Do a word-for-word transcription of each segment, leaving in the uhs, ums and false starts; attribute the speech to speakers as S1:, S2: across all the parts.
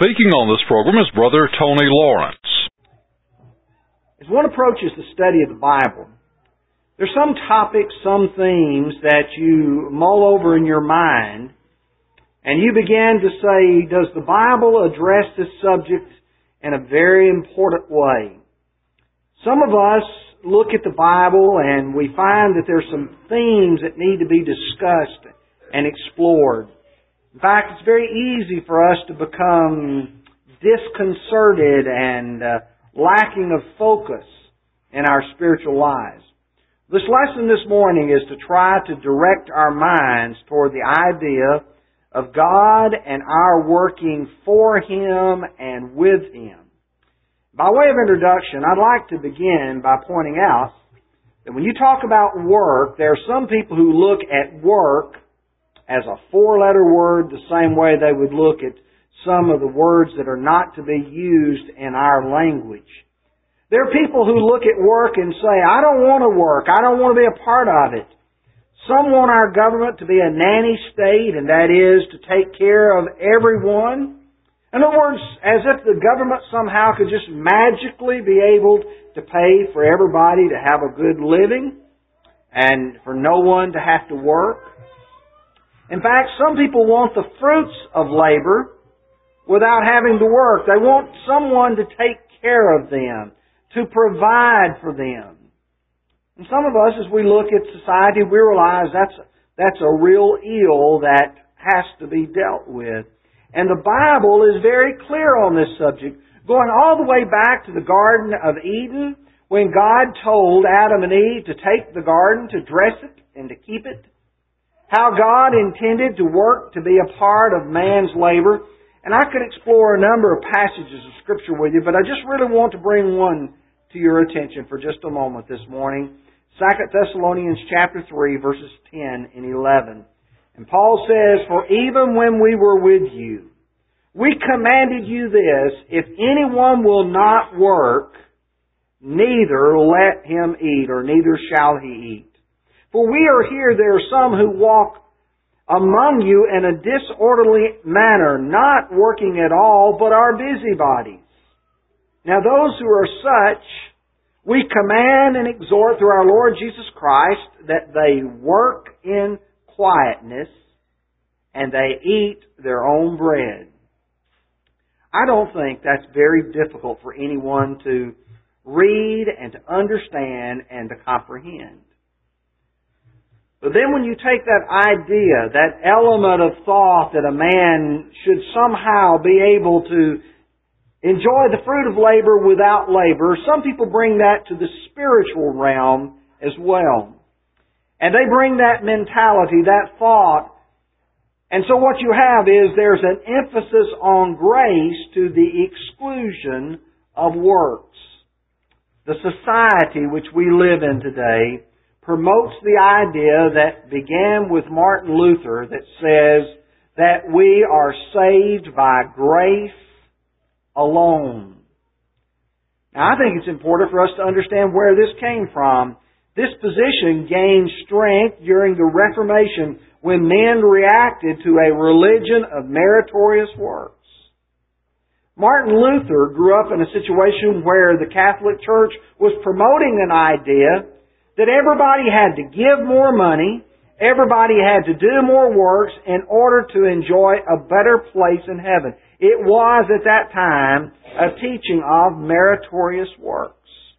S1: Speaking on this program is Brother Tony Lawrence.
S2: As one approaches the study of the Bible, there's some topics, some themes that you mull over in your mind, and you begin to say, does the Bible address this subject in a very important way? Some of us look at the Bible and we find that there's some themes that need to be discussed and explored. In fact, it's very easy for us to become disconcerted and uh, lacking of focus in our spiritual lives. This lesson this morning is to try to direct our minds toward the idea of God and our working for Him and with Him. By way of introduction, I'd like to begin by pointing out that when you talk about work, there are some people who look at work as a four-letter word the same way they would look at some of the words that are not to be used in our language. There are people who look at work and say, I don't want to work. I don't want to be a part of it. Some want our government to be a nanny state, and that is to take care of everyone. In other words, as if the government somehow could just magically be able to pay for everybody to have a good living and for no one to have to work. In fact, some people want the fruits of labor without having to work. They want someone to take care of them, to provide for them. And some of us, as we look at society, we realize that's, that's a real ill that has to be dealt with. And the Bible is very clear on this subject, going all the way back to the Garden of Eden, when God told Adam and Eve to take the garden, to dress it, and to keep it. How God intended to work to be a part of man's labor. And I could explore a number of passages of Scripture with you, but I just really want to bring one to your attention for just a moment this morning. Second Thessalonians chapter three, verses ten and eleven. And Paul says, for even when we were with you, we commanded you this, if anyone will not work, neither let him eat, or neither shall he eat. For we are here, there are some who walk among you in a disorderly manner, not working at all, but are busybodies. Now those who are such, we command and exhort through our Lord Jesus Christ that they work in quietness and they eat their own bread. I don't think that's very difficult for anyone to read and to understand and to comprehend. But then when you take that idea, that element of thought that a man should somehow be able to enjoy the fruit of labor without labor, some people bring that to the spiritual realm as well. And they bring that mentality, that thought. And so what you have is there's an emphasis on grace to the exclusion of works. The society which we live in today promotes the idea that began with Martin Luther that says that we are saved by grace alone. Now I think it's important for us to understand where this came from. This position gained strength during the Reformation when men reacted to a religion of meritorious works. Martin Luther grew up in a situation where the Catholic Church was promoting an idea that everybody had to give more money, everybody had to do more works in order to enjoy a better place in heaven. It was at that time a teaching of meritorious works.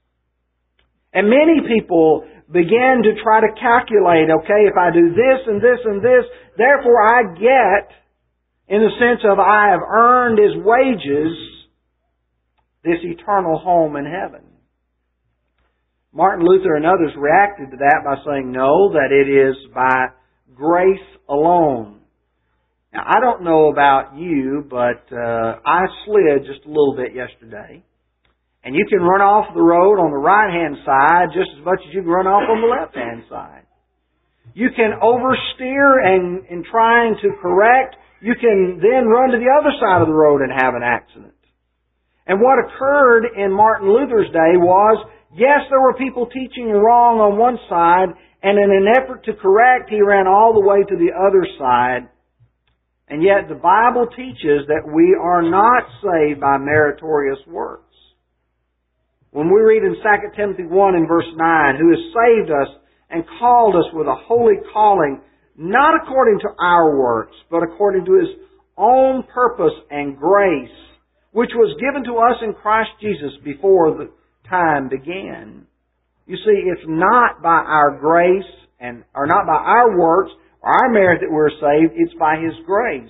S2: And many people began to try to calculate, okay, if I do this and this and this, therefore I get, in the sense of I have earned as wages, this eternal home in heaven. Martin Luther and others reacted to that by saying, no, that it is by grace alone. Now, I don't know about you, but uh, I slid just a little bit yesterday. And you can run off the road on the right-hand side just as much as you can run off on the left-hand side. You can oversteer and in trying to correct, you can then run to the other side of the road and have an accident. And what occurred in Martin Luther's day was, yes, there were people teaching wrong on one side, and in an effort to correct, he ran all the way to the other side. And yet the Bible teaches that we are not saved by meritorious works. When we read in Second Timothy one and verse nine, who has saved us and called us with a holy calling, not according to our works, but according to His own purpose and grace, which was given to us in Christ Jesus before the time began. You see, it's not by our grace and or not by our works or our merit that we're saved, it's by His grace.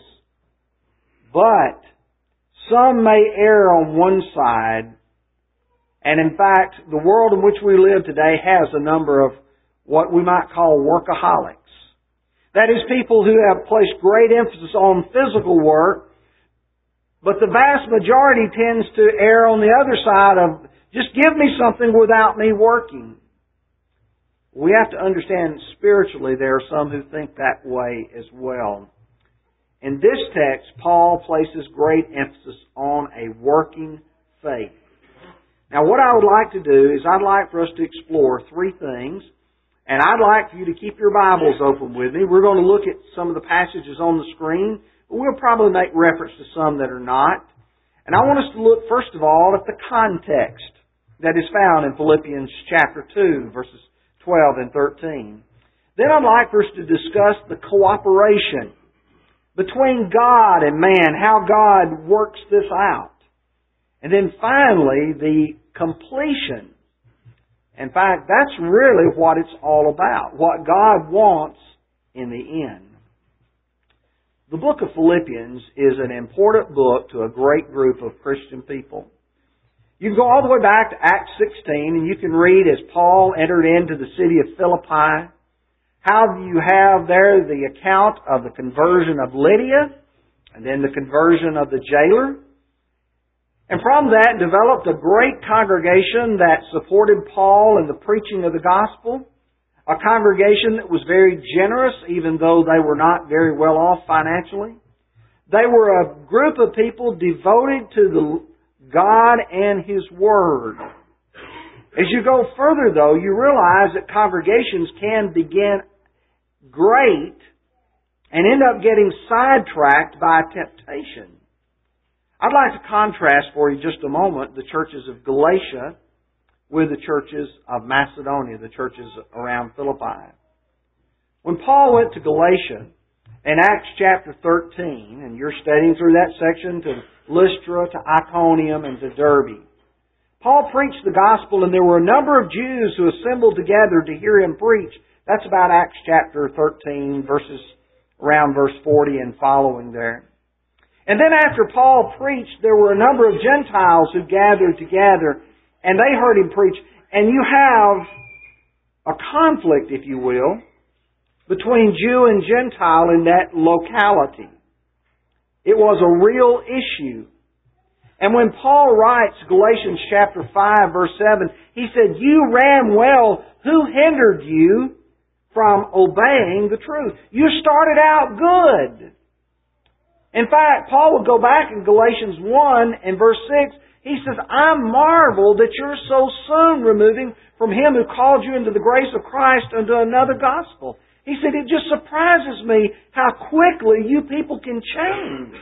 S2: But some may err on one side, and in fact, the world in which we live today has a number of what we might call workaholics. That is, people who have placed great emphasis on physical work, but the vast majority tends to err on the other side of, just give me something without me working. We have to understand spiritually there are some who think that way as well. In this text, Paul places great emphasis on a working faith. Now, what I would like to do is I'd like for us to explore three things, and I'd like for you to keep your Bibles open with me. We're going to look at some of the passages on the screen, but we'll probably make reference to some that are not. And I want us to look, first of all, at the context that is found in Philippians chapter two, verses twelve and thirteen. Then I'd like for us to discuss the cooperation between God and man, how God works this out. And then finally, the completion. In fact, that's really what it's all about, what God wants in the end. The book of Philippians is an important book to a great group of Christian people. You can go all the way back to Acts sixteen, and you can read as Paul entered into the city of Philippi, how you have there the account of the conversion of Lydia, and then the conversion of the jailer. And from that developed a great congregation that supported Paul in the preaching of the gospel. A congregation that was very generous, even though they were not very well off financially. They were a group of people devoted to the God and His Word. As you go further, though, you realize that congregations can begin great and end up getting sidetracked by temptation. I'd like to contrast for you just a moment the churches of Galatia with the churches of Macedonia, the churches around Philippi. When Paul went to Galatia in Acts chapter thirteen, and you're studying through that section to Lystra, to Iconium, and to Derbe, Paul preached the gospel, and there were a number of Jews who assembled together to hear him preach. That's about Acts chapter thirteen, verses around verse forty and following there. And then after Paul preached, there were a number of Gentiles who gathered together, and they heard him preach. And you have a conflict, if you will, between Jew and Gentile in that locality. It was a real issue. And when Paul writes Galatians chapter five, verse seven, he said, "You ran well. Who hindered you from obeying the truth?" You started out good. In fact, Paul would go back in Galatians one and verse six. He says, "I marvel that you're so soon removing from Him who called you into the grace of Christ unto another gospel." He said, "It just surprises me how quickly you people can change."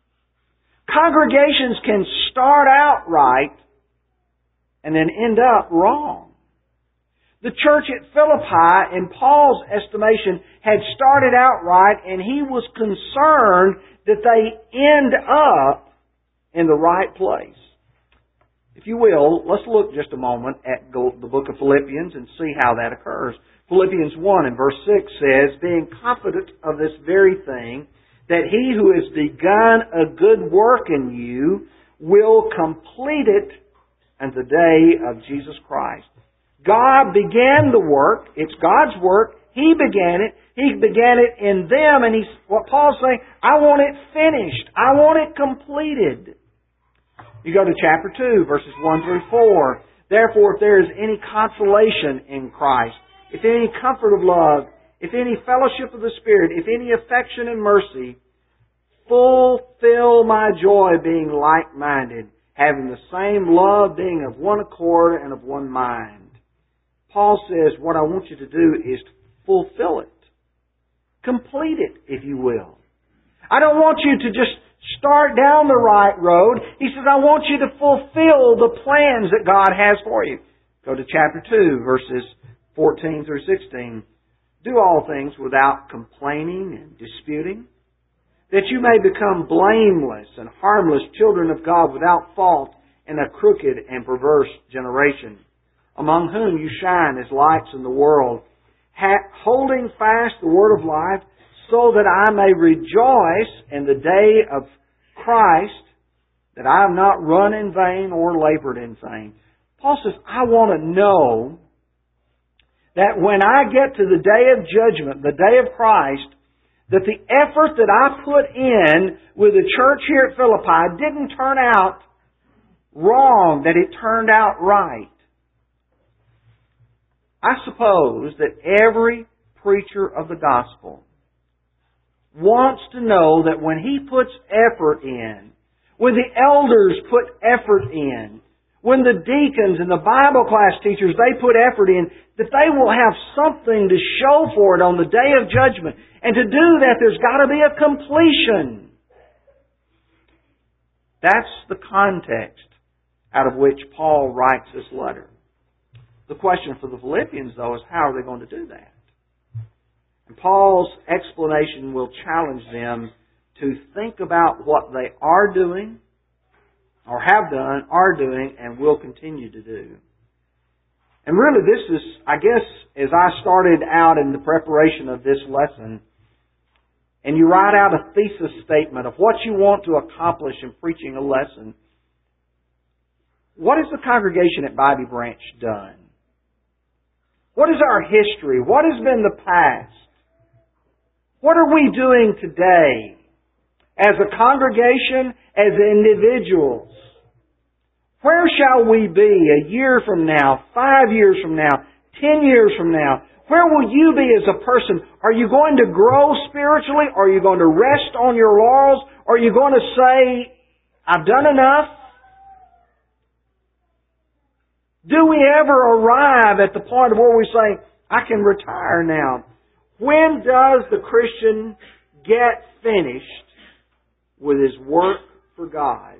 S2: Congregations can start out right and then end up wrong. The church at Philippi, in Paul's estimation, had started out right, and he was concerned that they end up in the right place. If you will, let's look just a moment at the book of Philippians and see how that occurs. Philippians one and verse six says, "Being confident of this very thing, that He who has begun a good work in you will complete it unto the day of Jesus Christ." God began the work. It's God's work. He began it. He began it in them. And he's, what Paul's saying, I want it finished. I want it completed. You go to chapter two, verses one through four. "Therefore, if there is any consolation in Christ, if any comfort of love, if any fellowship of the Spirit, if any affection and mercy, fulfill my joy being like-minded, having the same love, being of one accord and of one mind." Paul says, what I want you to do is to fulfill it. Complete it, if you will. I don't want you to just start down the right road. He says, I want you to fulfill the plans that God has for you. Go to chapter two, verses fourteen through sixteen. Do all things without complaining and disputing, that you may become blameless and harmless children of God without fault in a crooked and perverse generation, among whom you shine as lights in the world, holding fast the word of life, so that I may rejoice in the day of Christ, that I have not run in vain or labored in vain. Paul says, I want to know that when I get to the day of judgment, the day of Christ, that the effort that I put in with the church here at Philippi didn't turn out wrong, that it turned out right. I suppose that every preacher of the gospel wants to know that when he puts effort in, when the elders put effort in, when the deacons and the Bible class teachers, they put effort in, that they will have something to show for it on the day of judgment. And to do that, there's got to be a completion. That's the context out of which Paul writes this letter. The question for the Philippians, though, is how are they going to do that? And Paul's explanation will challenge them to think about what they are doing, or have done, are doing, and will continue to do. And really this is, I guess, as I started out in the preparation of this lesson, and you write out a thesis statement of what you want to accomplish in preaching a lesson, what has the congregation at Bobby Branch done? What is our history? What has been the past? What are we doing today as a congregation, as individuals? Where shall we be a year from now, five years from now, ten years from now? Where will you be as a person? Are you going to grow spiritually? Are you going to rest on your laurels? Are you going to say, I've done enough? Do we ever arrive at the point where we say, I can retire now? When does the Christian get finished with his work for God?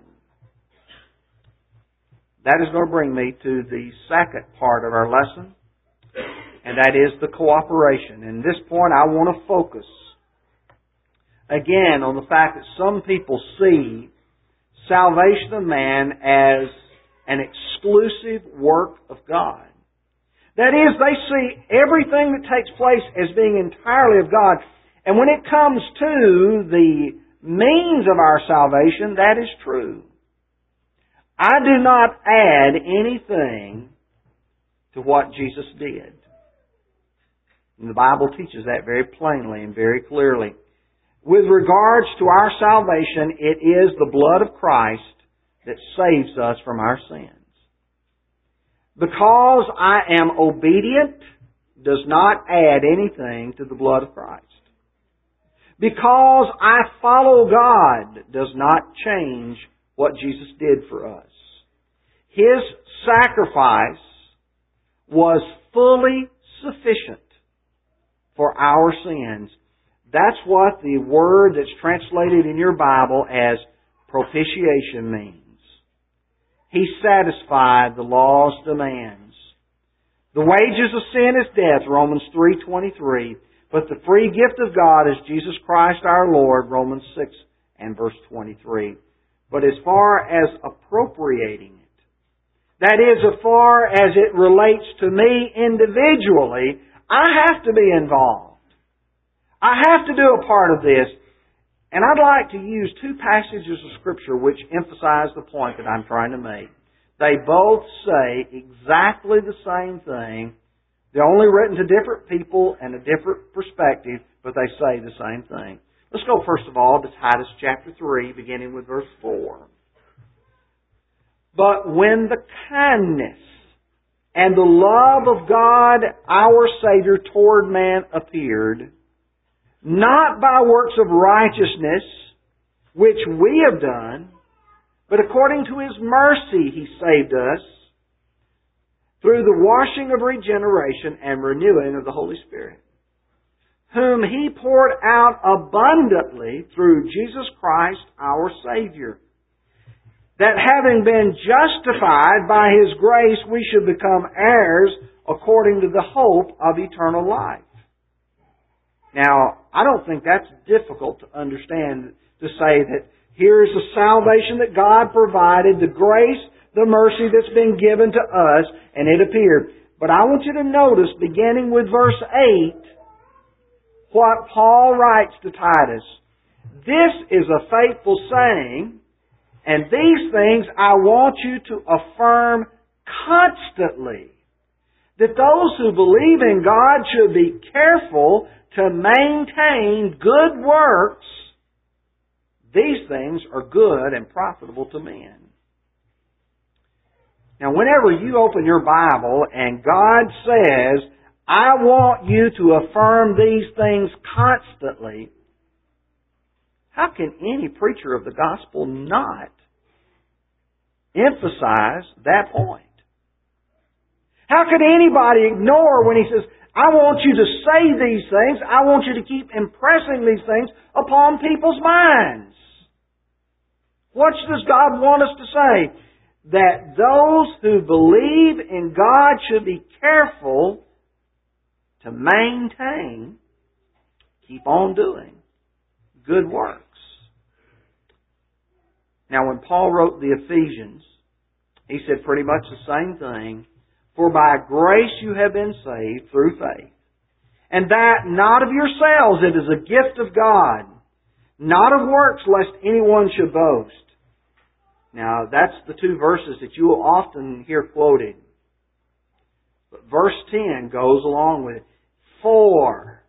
S2: That is going to bring me to the second part of our lesson, and that is the cooperation. And at this point, I want to focus again on the fact that some people see salvation of man as an exclusive work of God. That is, they see everything that takes place as being entirely of God. And when it comes to the means of our salvation, that is true. I do not add anything to what Jesus did. And the Bible teaches that very plainly and very clearly. With regards to our salvation, it is the blood of Christ that saves us from our sins. Because I am obedient does not add anything to the blood of Christ. Because I follow God does not change what Jesus did for us. His sacrifice was fully sufficient for our sins. That's what the word that's translated in your Bible as propitiation means. He satisfied the law's demands. The wages of sin is death, Romans three twenty-three. But the free gift of God is Jesus Christ our Lord, Romans six and verse twenty-three. But as far as appropriating it, that is, as far as it relates to me individually, I have to be involved. I have to do a part of this. And I'd like to use two passages of Scripture which emphasize the point that I'm trying to make. They both say exactly the same thing. They're only written to different people and a different perspective, but they say the same thing. Let's go first of all to Titus chapter three, beginning with verse four. But when the kindness and the love of God, our Savior, toward man appeared, not by works of righteousness, which we have done, but according to His mercy He saved us, through the washing of regeneration and renewing of the Holy Spirit. whom He poured out abundantly through Jesus Christ our Savior, that having been justified by His grace, we should become heirs according to the hope of eternal life. Now, I don't think that's difficult to understand, to say that here is the salvation that God provided, the grace, the mercy that's been given to us, and it appeared. But I want you to notice, beginning with verse eight, what Paul writes to Titus. This is a faithful saying, and these things I want you to affirm constantly, that those who believe in God should be careful to maintain good works. These things are good and profitable to men. Now, whenever you open your Bible and God says, I want you to affirm these things constantly, how can any preacher of the gospel not emphasize that point? How could anybody ignore when He says, I want you to say these things, I want you to keep impressing these things upon people's minds? What does God want us to say? That those who believe in God should be careful to maintain, keep on doing good works. Now, when Paul wrote the Ephesians, he said pretty much the same thing. For by grace you have been saved through faith. And that not of yourselves, it is a gift of God, not of works, lest anyone should boast. Now, that's the two verses that you will often hear quoted. But verse ten goes along with it. For,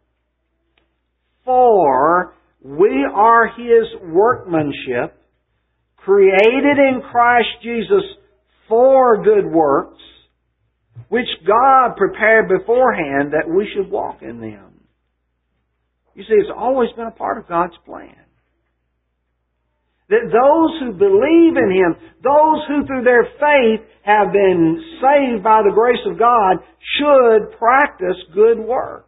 S2: for we are His workmanship, created in Christ Jesus for good works, which God prepared beforehand that we should walk in them. You see, it's always been a part of God's plan. That those who believe in Him, those who through their faith have been saved by the grace of God, should practice good works.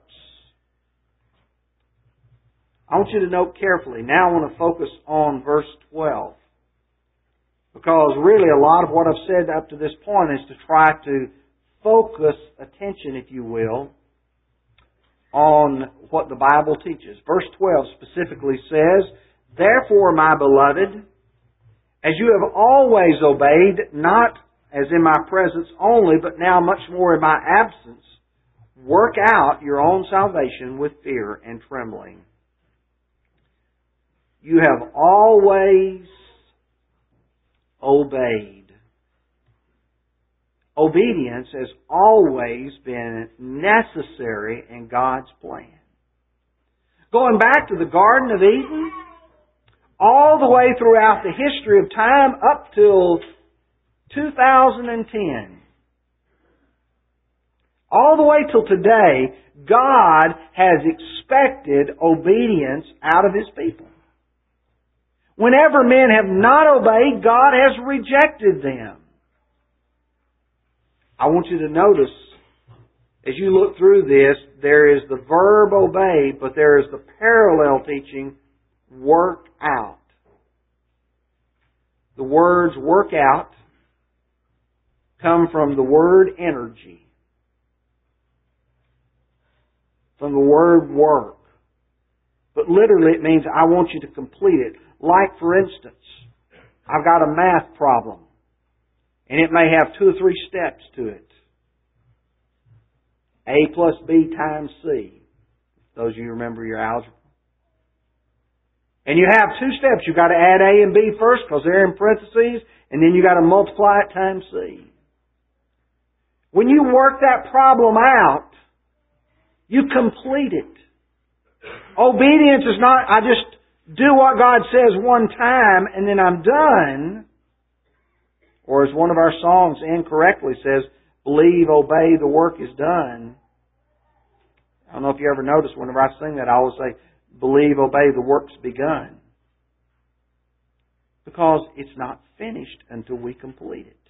S2: I want you to note carefully. Now I want to focus on verse twelve. Because really a lot of what I've said up to this point is to try to focus attention, if you will, on what the Bible teaches. Verse twelve specifically says, Therefore, my beloved, as you have always obeyed, not as in my presence only, but now much more in my absence, work out your own salvation with fear and trembling. You have always obeyed. Obedience has always been necessary in God's plan. Going back to the Garden of Eden, all the way throughout the history of time up till two thousand ten. All the way till today, God has expected obedience out of His people. Whenever men have not obeyed, God has rejected them. I want you to notice, as you look through this, there is the verb obey, but there is the parallel teaching, work out. The words work out come from the word energy, from the word work. But literally it means I want you to complete it. Like, for instance, I've got a math problem, and it may have two or three steps to it. A plus B times C. Those of you who remember your algebra. And you have two steps. You've got to add A and B first because they're in parentheses, and then you've got to multiply it times C. When you work that problem out, you complete it. Obedience is not, I just do what God says one time and then I'm done. Or as one of our songs incorrectly says, believe, obey, the work is done. I don't know if you ever noticed whenever I sing that, I always say, believe, obey, the work's begun. Because it's not finished until we complete it.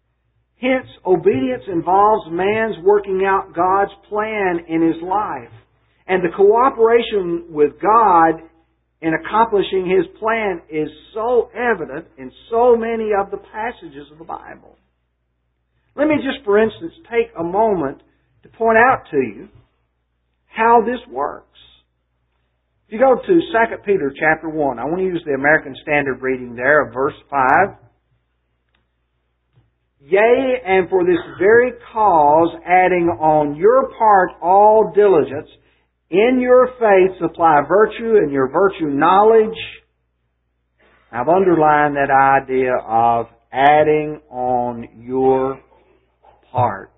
S2: Hence, obedience involves man's working out God's plan in his life. And the cooperation with God in accomplishing His plan is so evident in so many of the passages of the Bible. Let me just, for instance, take a moment to point out to you how this works. If you go to Second Peter chapter one, I want to use the American Standard reading there of verse five. Yea, and for this very cause, adding on your part all diligence, in your faith supply virtue, and your virtue knowledge. I've underlined that idea of adding on your part.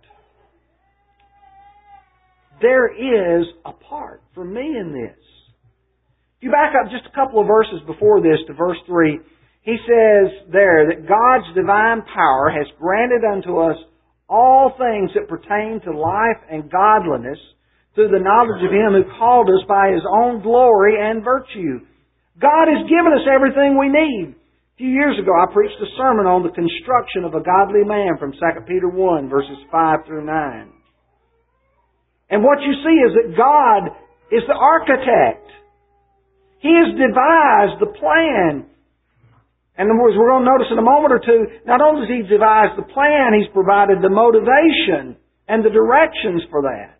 S2: There is a part for me in this. If you back up just a couple of verses before this to verse three, he says there that God's divine power has granted unto us all things that pertain to life and godliness through the knowledge of Him who called us by His own glory and virtue. God has given us everything we need. A few years ago I preached a sermon on the construction of a godly man from Second Peter one, verses five through nine. And what you see is that God is the architect. He has devised the plan. And as we're going to notice in a moment or two, not only has He devised the plan, He's provided the motivation and the directions for that.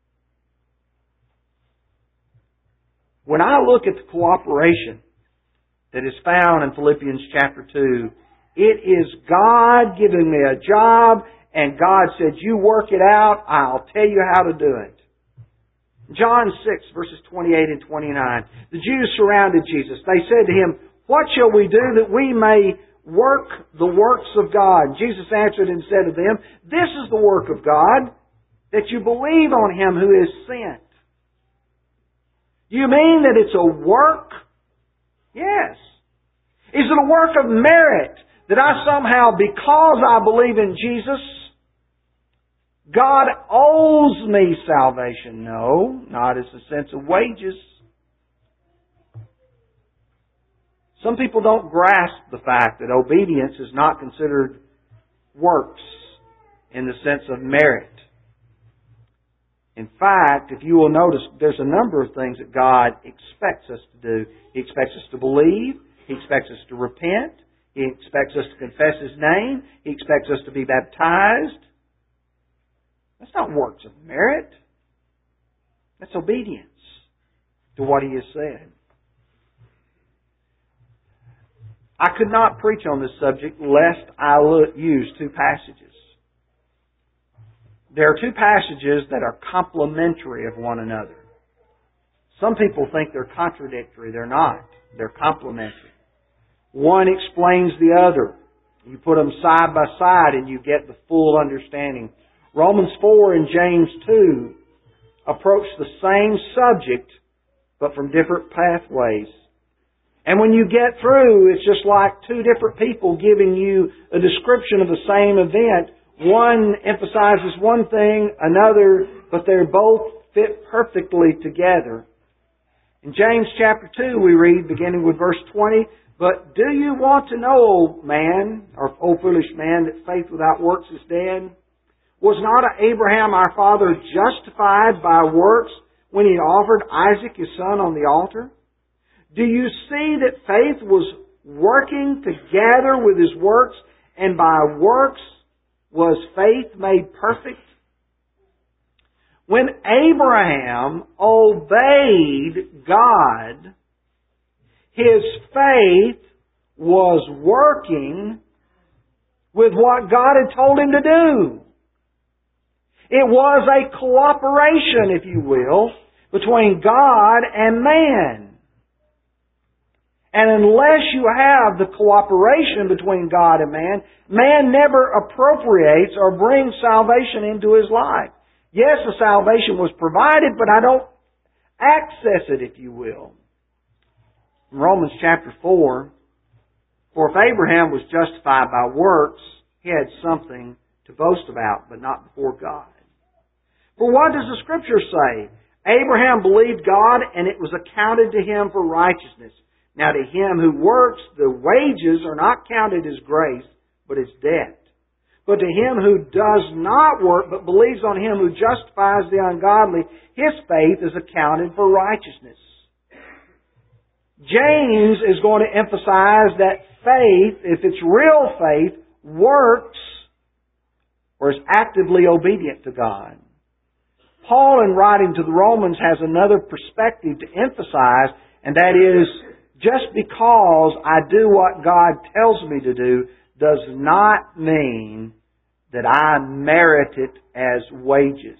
S2: When I look at the cooperation that is found in Philippians chapter two, it is God giving me a job, and God said, you work it out, I'll tell you how to do it. John six, verses twenty-eight and twenty-nine. The Jews surrounded Jesus. They said to Him, what shall we do that we may work the works of God? Jesus answered and said to them, this is the work of God, that you believe on Him who is sent. You mean that it's a work? Yes. Is it a work of merit that I somehow, because I believe in Jesus, God owes me salvation? No, not as a sense of wages. Some people don't grasp the fact that obedience is not considered works in the sense of merit. In fact, if you will notice, there's a number of things that God expects us to do. He expects us to believe. He expects us to repent. He expects us to confess His name. He expects us to be baptized. That's not works of merit. That's obedience to what He has said. I could not preach on this subject lest I use two passages. There are two passages that are complementary of one another. Some people think they're contradictory. They're not. They're complementary. One explains the other. You put them side by side and you get the full understanding. Romans four and James two approach the same subject, but from different pathways. And when you get through, it's just like two different people giving you a description of the same event. One emphasizes one thing, another, but they both fit perfectly together. In James chapter two, we read, beginning with verse twenty, but do you want to know, O man, or O foolish man, that faith without works is dead? Was not Abraham our father justified by works when he offered Isaac his son on the altar? Do you see that faith was working together with his works, and by works was faith made perfect? When Abraham obeyed God, his faith was working with what God had told him to do. It was a cooperation, if you will, between God and man. And unless you have the cooperation between God and man, man never appropriates or brings salvation into his life. Yes, the salvation was provided, but I don't access it, if you will. In Romans chapter four, for if Abraham was justified by works, he had something to boast about, but not before God. For what does the Scripture say? Abraham believed God, and it was accounted to him for righteousness. Now to him who works, the wages are not counted as grace, but as debt. But to him who does not work, but believes on Him who justifies the ungodly, his faith is accounted for righteousness. James is going to emphasize that faith, if it's real faith, works or is actively obedient to God. Paul, in writing to the Romans, has another perspective to emphasize, and that is, just because I do what God tells me to do does not mean that I merit it as wages.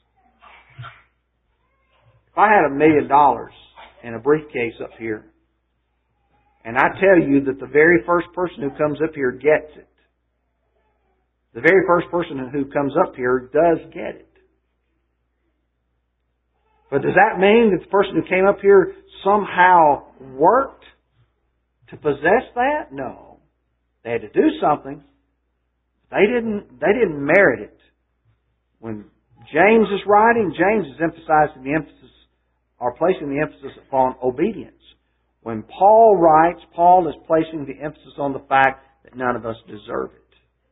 S2: If I had a million dollars in a briefcase up here, and I tell you that the very first person who comes up here gets it, the very first person who comes up here does get it. But does that mean that the person who came up here somehow worked to possess that? No. They had to do something. They didn't, they didn't merit it. When James is writing, James is emphasizing the emphasis, or placing the emphasis upon obedience. When Paul writes, Paul is placing the emphasis on the fact that none of us deserve it.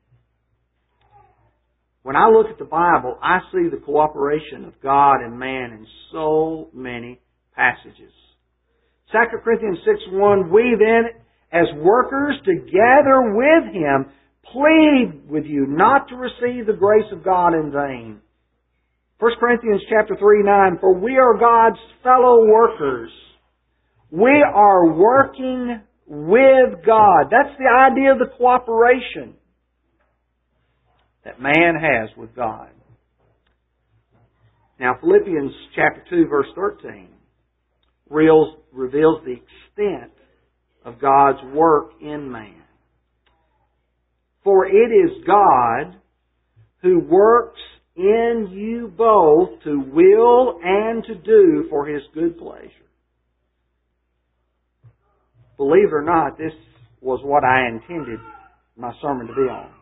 S2: When I look at the Bible, I see the cooperation of God and man in so many passages. Second Corinthians six one, we then, as workers together with Him, plead with you not to receive the grace of God in vain. First Corinthians chapter three nine, for we are God's fellow workers. We are working with God. That's the idea of the cooperation that man has with God. Now Philippians chapter two verse thirteen reveals, reveals the extent of God's work in man. For it is God who works in you both to will and to do for His good pleasure. Believe it or not, this was what I intended my sermon to be on.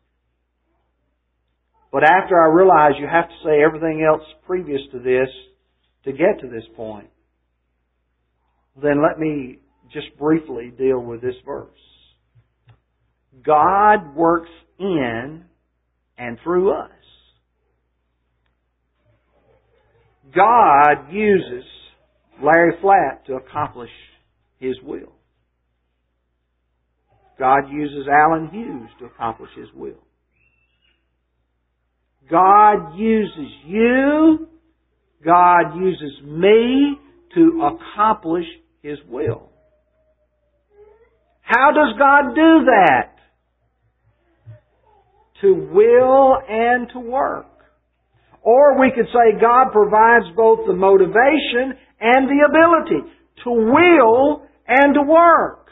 S2: But after I realized you have to say everything else previous to this to get to this point, then let me just briefly deal with this verse. God works in and through us. God uses Larry Flatt to accomplish His will. God uses Alan Hughes to accomplish His will. God uses you, God uses me to accomplish His will. How does God do that? To will and to work. Or we could say God provides both the motivation and the ability to will and to work.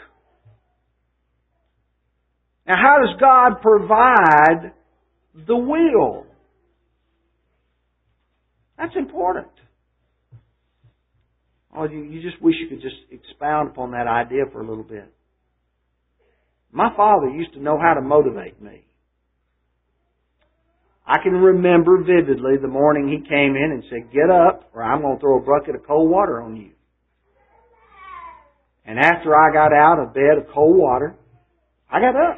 S2: Now, how does God provide the will? That's important. Oh, you, you just wish you could just expound upon that idea for a little bit. My father used to know how to motivate me. I can remember vividly the morning he came in and said, get up or I'm going to throw a bucket of cold water on you. And after I got out of bed of cold water, I got up.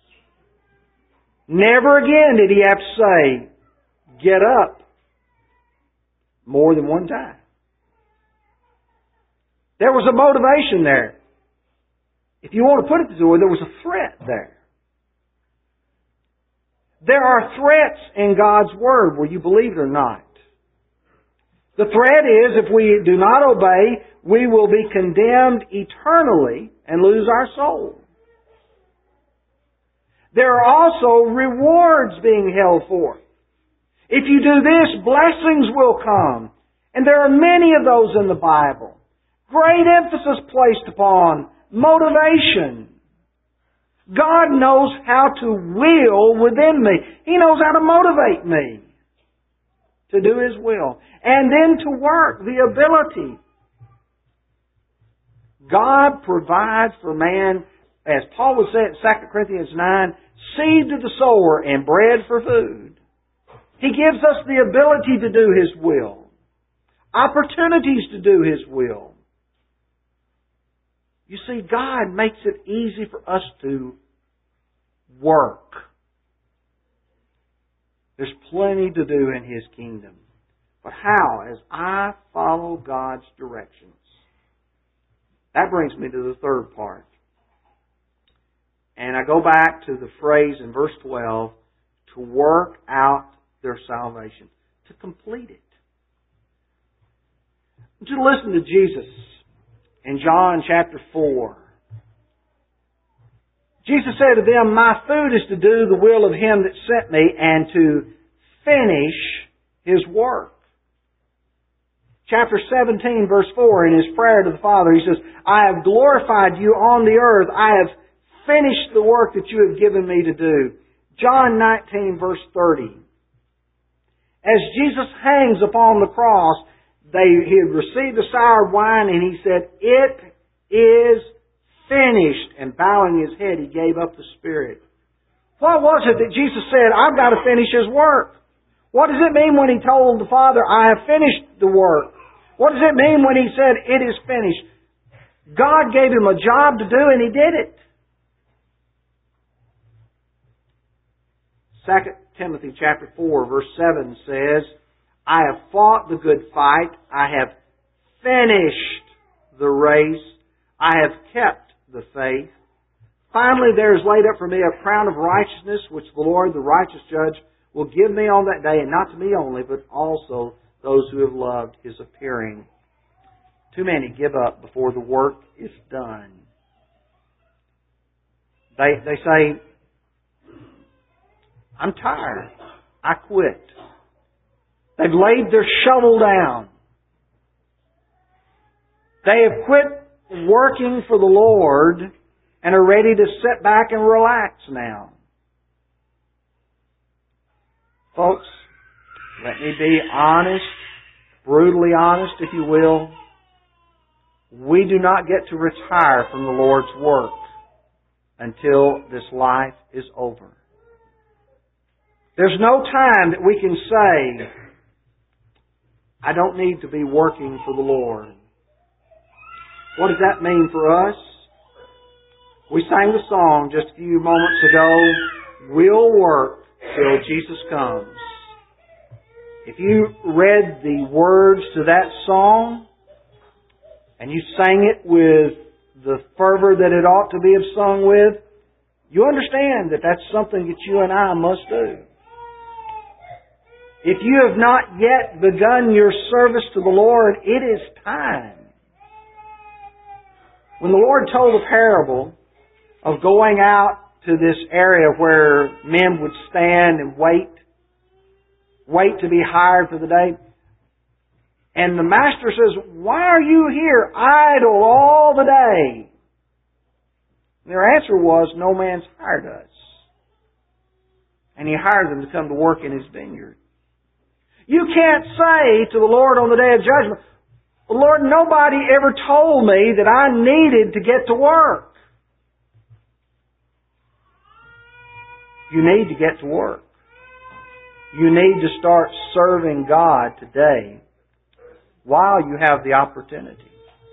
S2: Never again did he have to say, get up, more than one time. There was a motivation there. If you want to put it this way, there was a threat there. There are threats in God's Word, whether you believe it or not. The threat is, if we do not obey, we will be condemned eternally and lose our soul. There are also rewards being held forth. If you do this, blessings will come. And there are many of those in the Bible. Great emphasis placed upon motivation. God knows how to will within me. He knows how to motivate me to do His will. And then to work, the ability. God provides for man, as Paul would say in Second Corinthians nine, seed to the sower and bread for food. He gives us the ability to do His will. Opportunities to do His will. You see, God makes it easy for us to work. There's plenty to do in His kingdom. But how? As I follow God's directions. That brings me to the third part. And I go back to the phrase in verse twelve, to work out their salvation, to complete it. To listen to Jesus in John chapter four. Jesus said to them, "My food is to do the will of Him that sent me and to finish His work." Chapter seventeen, verse four, in His prayer to the Father, He says, "I have glorified you on the earth. I have finished the work that you have given me to do." John nineteen, verse thirty. As Jesus hangs upon the cross, they, He had received the sour wine and He said, "It is finished." And bowing His head, He gave up the spirit. What was it that Jesus said, "I've got to finish His work"? What does it mean when He told the Father, "I have finished the work"? What does it mean when He said, "It is finished"? God gave Him a job to do and He did it. Second Timothy chapter four, verse seven says, "I have fought the good fight. I have finished the race. I have kept the faith. Finally, there is laid up for me a crown of righteousness, which the Lord, the righteous judge, will give me on that day, and not to me only, but also those who have loved His appearing." Too many give up before the work is done. They, they say, "I'm tired. I quit." They've laid their shovel down. They have quit working for the Lord and are ready to sit back and relax now. Folks, let me be honest, brutally honest, if you will. We do not get to retire from the Lord's work until this life is over. There's no time that we can say, "I don't need to be working for the Lord." What does that mean for us? We sang the song just a few moments ago, "We'll work till Jesus comes." If you read the words to that song, and you sang it with the fervor that it ought to be sung with, you understand that that's something that you and I must do. If you have not yet begun your service to the Lord, it is time. When the Lord told the parable of going out to this area where men would stand and wait, wait to be hired for the day, and the master says, "Why are you here idle all the day?" Their answer was, "No man's hired us." And He hired them to come to work in His vineyard. You can't say to the Lord on the day of judgment, "Lord, nobody ever told me that I needed to get to work." You need to get to work. You need to start serving God today while you have the opportunity.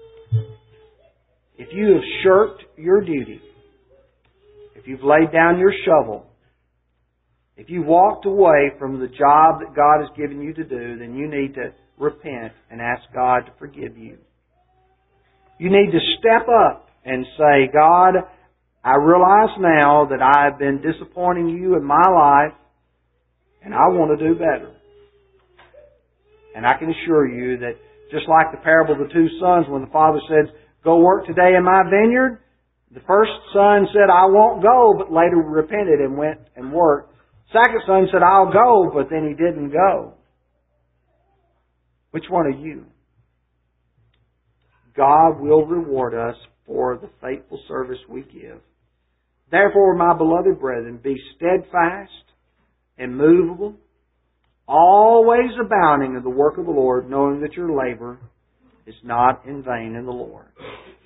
S2: If you have shirked your duty, if you've laid down your shovel, if you walked away from the job that God has given you to do, then you need to repent and ask God to forgive you. You need to step up and say, "God, I realize now that I have been disappointing you in my life, and I want to do better." And I can assure you that just like the parable of the two sons, when the father said, "Go work today in my vineyard," the first son said, "I won't go," but later repented and went and worked. Second son said, "I'll go," but then he didn't go. Which one are you? God will reward us for the faithful service we give. Therefore, my beloved brethren, be steadfast, immovable, always abounding in the work of the Lord, knowing that your labor is not in vain in the Lord.